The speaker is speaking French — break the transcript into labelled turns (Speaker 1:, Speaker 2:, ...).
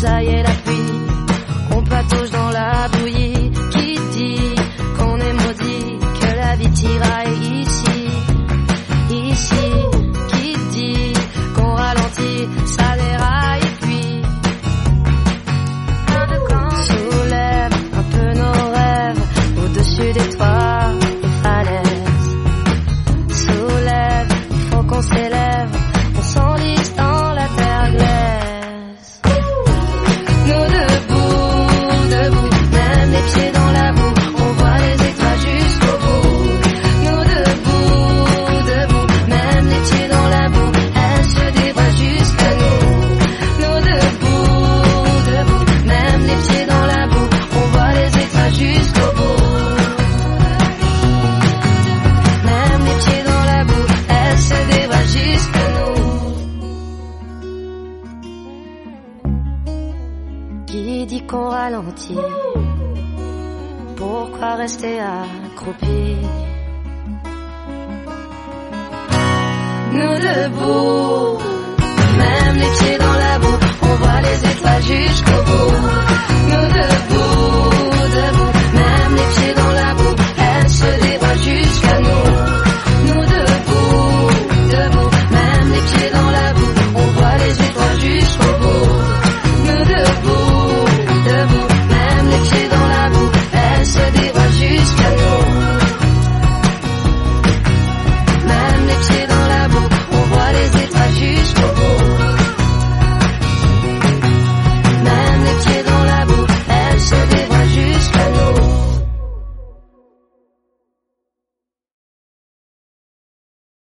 Speaker 1: cisailler la pluie, on patauge dans la bouillie. Qui dit qu'on est maudit, que la vie tiraille ici, ici. Qui dit qu'on ralentit, ça déraille puis soulève un peu nos rêves au-dessus des toits des falaises. Soulève, il faut qu'on s'élève, on s'enlise dans la terre glaise. Nous debout, debout, même les pieds dans la boue, on voit les étoiles jusqu'au bout. Nous debout, debout, même les pieds dans la boue, elles se dévoilent jusqu'à nous. Nous debout, debout, même les pieds dans la boue, on voit les étoiles jusqu'au bout. Même les pieds dans la boue, elles se dévoilent jusqu'à nous. Qui dit qu'on ralentit? Pourquoi rester accroupi? Nous debout, même les pieds dans la boue, on voit les étoiles jusqu'au bout. Nous debout.